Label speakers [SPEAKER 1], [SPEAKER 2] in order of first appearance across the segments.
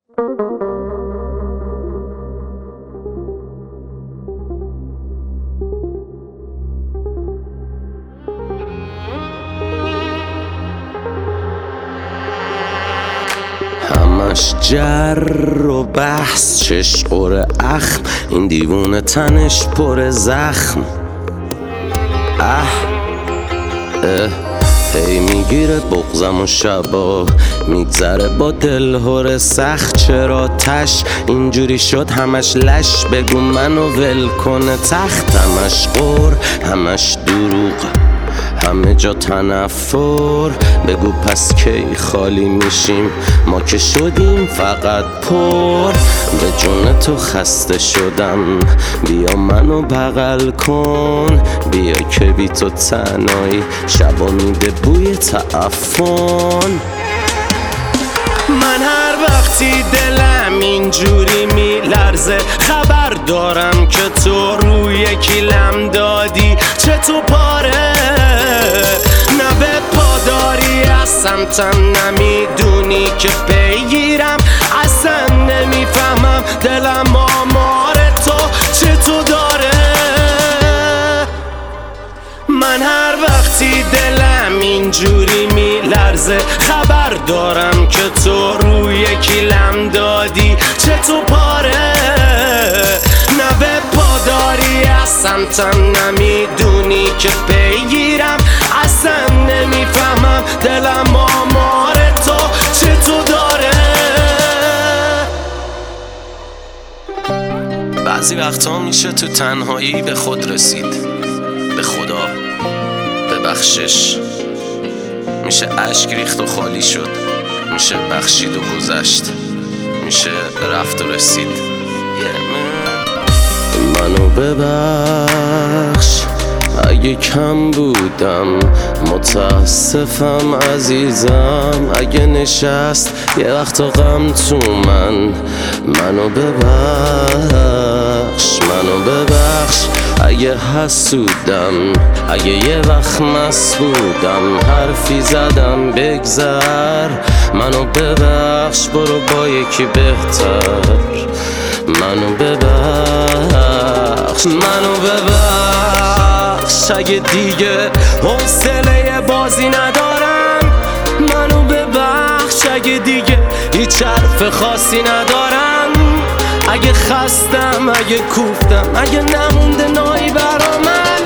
[SPEAKER 1] همش جر و بحث، چش قره اخم، این دیوونه تنش پر زخم. هی میگیره بغزم و شبا میگذره با دلهور سخت. چرا تش اینجوری شد همش لش، بگو منو ول کنه تخت. همش قور همش دروغ، همه جا تنفر. بگو پس کی خالی میشیم، ما که شدیم فقط پر. به جون تو خسته شدم، بیا منو بغل کن. بیا که بی تو تنهایی شبا میده بوی تعفن. من هر وقتی دلم اینجوری میلرزه، خبر دارم که تو روی کیلم دادی. چه تو پاره نه به پاداری از سمتم، نمیدونی که پیگیرم. اصلا نمیفهمم دلم آمار تو چه تو داره. من هر وقتی دلم اینجوری میلرزه، خبر دارم که تو روی کیلم دادی. چه تو پاره نه به پاداری از سمتم، نمیدونی که پیگیرم. اصلا نمیفهمم دلم آمار تو چه تو داره. بعضی وقتا میشه تو تنهایی به خود رسید، به خدا ببخشش. میشه اشک ریخت و خالی شد، میشه بخشید و گذشت، میشه رفت و رسید. منو ببخش اگه کم بودم، متاسفم عزیزم اگه نشست یه وقت غم تو من. منو ببخش اگه حسودم، اگه یه وقت مست بودم حرفی زدم بگذر. منو ببخش برو با یکی بهتر. منو ببخش اگه دیگه حوصله بازی ندارم. منو ببخش اگه دیگه هیچ حرف خاصی ندارم. اگه خستم اگه کوفتم، اگه نمونده نایی برا من.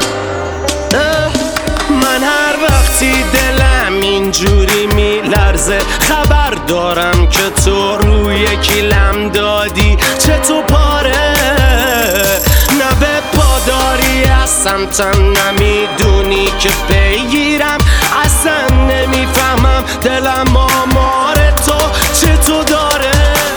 [SPEAKER 1] من هر وقتی دلم اینجوری میلرزه، خبر دارم که تو روی کیلم دادی. چه تو پاره نه به پاداری از سمتم، نمیدونی که پیگیرم. اصلا نمیفهمم دلم آمار تو چه تو داره.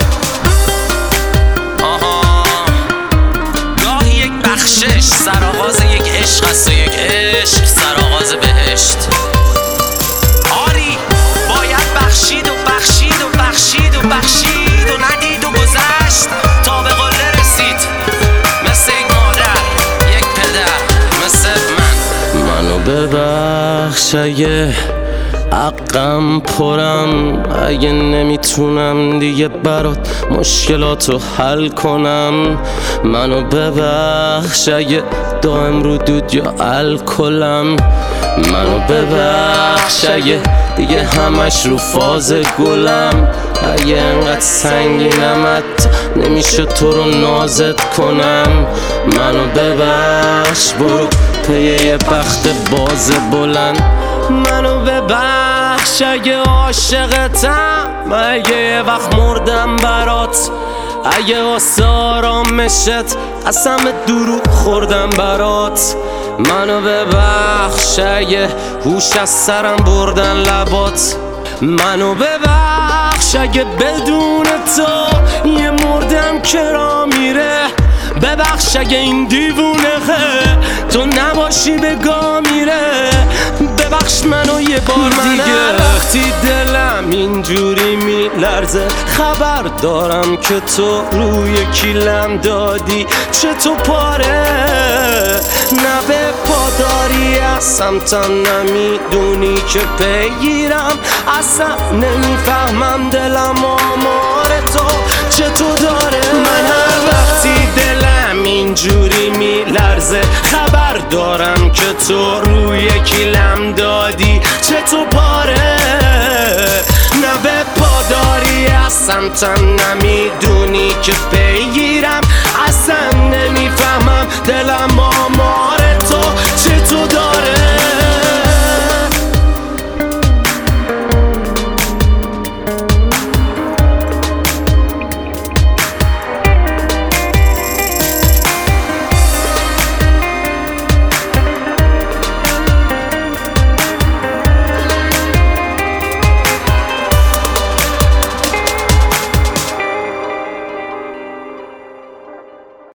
[SPEAKER 1] گاهی یک بخشش سرآغاز یک عشق است و یک عشق سرآغاز بهشت. آری باید بخشید و بخشید و بخشید و بخشید و ندید و گذشت تا به قله رسید. مثل یک مادر یک پدر مثل منو ببخش اگه حقم پرم، اگه نمیتونم دیگه برات مشکلاتو حل کنم. منو ببخش اگه دائم رو دود یا الکلم. منو ببخش اگه دیگه همش رو فاز گلم. اگه انقدر سنگینم حتی نمیشه تو رو نازت کنم. منو ببخش برو پی یه بخت باز بلند. منو ببخش اگه عاشقتم، اگه یه وقت مردم برات. اگه واسه آرامشت اصلا به دروغ خوردم برات. منو ببخش اگه هوش از سرم بردن لبات. منو ببخش اگه بدون تو یه مردم کرا میره. ببخش اگه این دیوونه تو نباشی بگا میره. ببخش منو یه بار دیگه. وقتی دلم اینجوری میلرزه، خبر دارم که تو روی کیلم دادی. چه تو پاره نه به پاداری از سمتم، نمیدونی که پیگیرم. اصلا نمیفهمم دلم آمار تو
[SPEAKER 2] تو روی کیلم دادی چه تو پاره، نه به پاداری از سمتم نمیدونی که بگیرم، اصلا نمیفهمم دلم آماده